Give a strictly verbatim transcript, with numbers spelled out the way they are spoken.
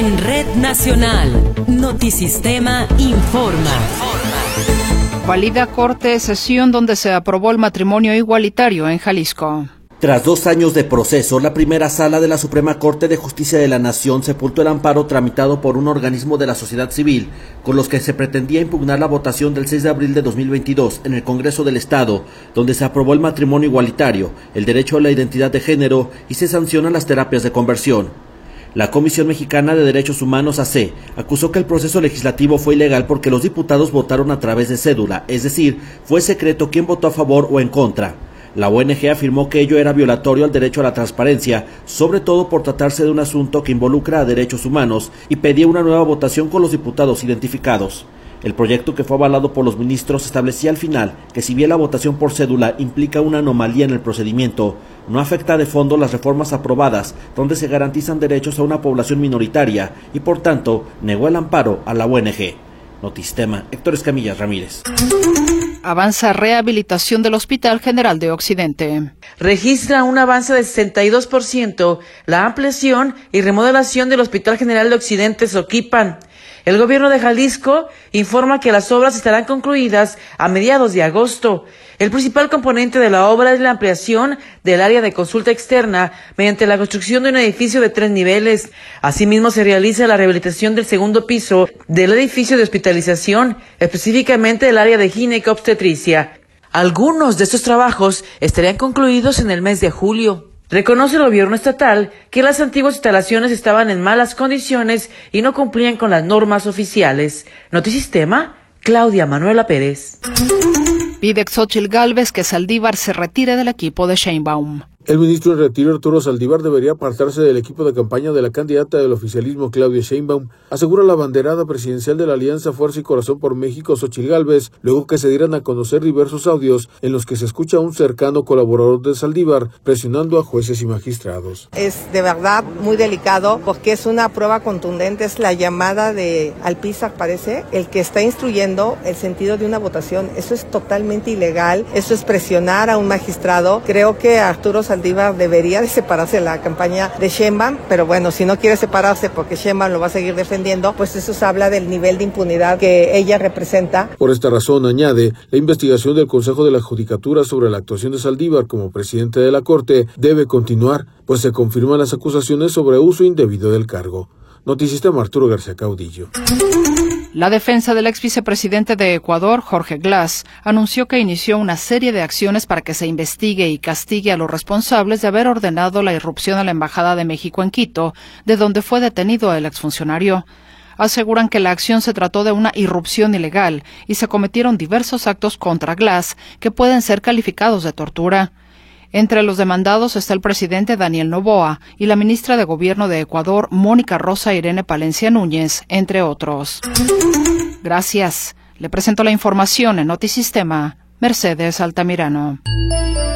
En Red Nacional, Notisistema informa. Valida Corte sesión donde se aprobó el matrimonio igualitario en Jalisco. Tras dos años de proceso, la primera sala de la Suprema Corte de Justicia de la Nación sepultó el amparo tramitado por un organismo de la sociedad civil, con los que se pretendía impugnar la votación del seis de abril de dos mil veintidós en el Congreso del Estado, donde se aprobó el matrimonio igualitario, el derecho a la identidad de género y se sancionan las terapias de conversión. La Comisión Mexicana de Derechos Humanos, A C, acusó que el proceso legislativo fue ilegal porque los diputados votaron a través de cédula, es decir, fue secreto quién votó a favor o en contra. La O N G afirmó que ello era violatorio al derecho a la transparencia, sobre todo por tratarse de un asunto que involucra a derechos humanos, y pedía una nueva votación con los diputados identificados. El proyecto, que fue avalado por los ministros, establecía al final que si bien la votación por cédula implica una anomalía en el procedimiento, no afecta de fondo las reformas aprobadas, donde se garantizan derechos a una población minoritaria, y por tanto negó el amparo a la O N G. Notisistema, Héctor Escamilla Ramírez. Avanza rehabilitación del Hospital General de Occidente. Registra un avance de sesenta y dos por ciento la ampliación y remodelación del Hospital General de Occidente Xoquipan. El gobierno de Jalisco informa que las obras estarán concluidas a mediados de agosto. El principal componente de la obra es la ampliación del área de consulta externa mediante la construcción de un edificio de tres niveles. Asimismo, se realiza la rehabilitación del segundo piso del edificio de hospitalización, específicamente del área de gineco-obstetricia. Algunos de estos trabajos estarían concluidos en el mes de julio. Reconoce el gobierno estatal que las antiguas instalaciones estaban en malas condiciones y no cumplían con las normas oficiales. Notisistema, Claudia Manuela Pérez. Pide Xóchitl Gálvez que Saldívar se retire del equipo de Sheinbaum. El ministro en retiro Arturo Saldívar debería apartarse del equipo de campaña de la candidata del oficialismo Claudia Sheinbaum, asegura la abanderada presidencial de la Alianza Fuerza y Corazón por México, Xóchitl Gálvez, luego que se dieran a conocer diversos audios en los que se escucha a un cercano colaborador de Saldívar presionando a jueces y magistrados. Es de verdad muy delicado porque es una prueba contundente, es la llamada de Alpizar, parece, el que está instruyendo el sentido de una votación. Eso es totalmente ilegal, eso es presionar a un magistrado. Creo que Arturo Saldívar debería de separarse de la campaña de Sheinbaum, pero bueno, si no quiere separarse porque Sheinbaum lo va a seguir defendiendo, pues eso habla del nivel de impunidad que ella representa. Por esta razón, añade, la investigación del Consejo de la Judicatura sobre la actuación de Saldívar como presidente de la Corte debe continuar, pues se confirman las acusaciones sobre uso indebido del cargo. Notisistema, Arturo García Caudillo. La defensa del ex vicepresidente de Ecuador, Jorge Glass, anunció que inició una serie de acciones para que se investigue y castigue a los responsables de haber ordenado la irrupción a la Embajada de México en Quito, de donde fue detenido el exfuncionario. Aseguran que la acción se trató de una irrupción ilegal y se cometieron diversos actos contra Glass que pueden ser calificados de tortura. Entre los demandados está el presidente Daniel Noboa y la ministra de Gobierno de Ecuador, Mónica Rosa Irene Palencia Núñez, entre otros. Gracias. Le presento la información en Notisistema, Mercedes Altamirano.